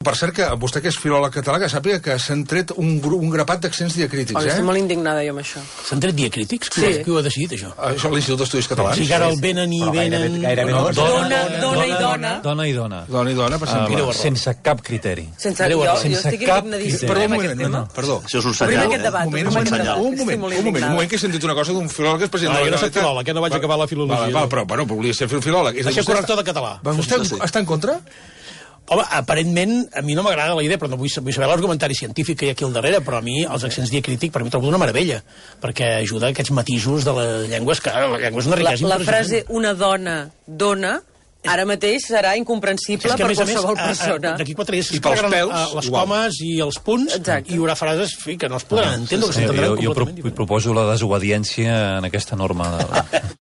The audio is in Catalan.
Per cert, que vostè, que és filòleg català, que sàpiga que s'han tret un grapat d'accents diacrítics, Estic molt indignada jo amb això. S'han tret diacrítics? Sí. Qui ho ha decidit, això? Això és l'Institut d'Estudis Catalans. O sigui que ara el venen i venen... Dona i dona. Dona i dona. Dona i dona, per exemple. Sense cap criteri. Jo estic indignadíssima amb aquest tema. Perdó. Això és un Obrim senyal. aquest debat. Un moment, que he sentit una cosa d'un filòleg que és president de la Jo no soc Generalitat. filòleg, no vaig acabar la filologia. Val, però volia ser filòleg. Això és corrector de català. Vostè està en contra? Home, aparentment, a mi no m'agrada la idea, però no vull saber l'argumentari científic que hi ha aquí al darrere, però a mi els accents diacrítics per mi trobo una meravella, perquè ajuda a aquests matisos de les llengües, que la llengua és una riquesa La impressionant. frase una dona dona ara mateix serà incomprensible per qualsevol persona. D'aquí 4 dies I pels pèls, les igual. comes i els punts, Exacte. i hi haurà frases que no es podran entendre, que s'entendran Jo completament. proposo la desobediència en aquesta norma.